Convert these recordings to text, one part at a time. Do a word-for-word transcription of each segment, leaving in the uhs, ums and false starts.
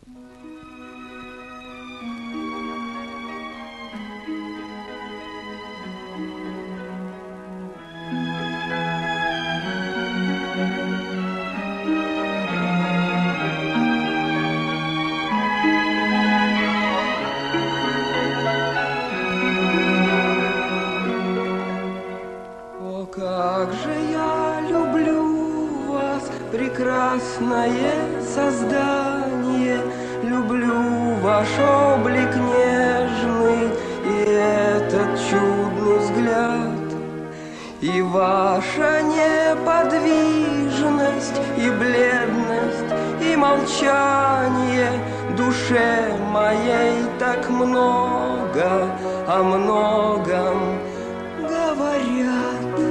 Как же я люблю вас, прекрасное создание, люблю ваш облик нежный и этот чудный взгляд, и ваша неподвижность, и бледность, и молчание душе моей так много о многом говорят.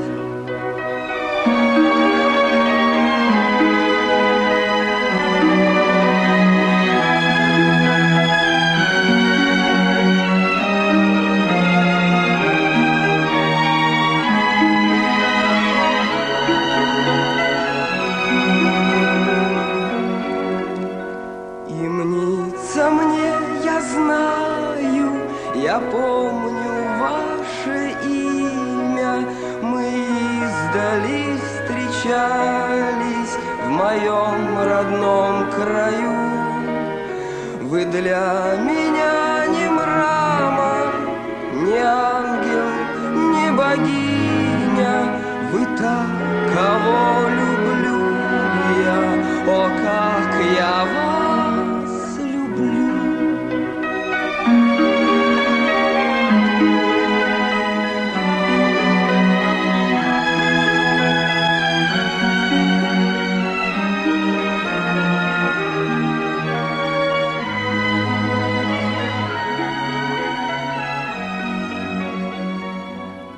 Я помню ваше имя, мы издали встречались в моем родном краю. Вы для меня не мрамор, не ангел, не богиня, вы та, кого люблю я, о, как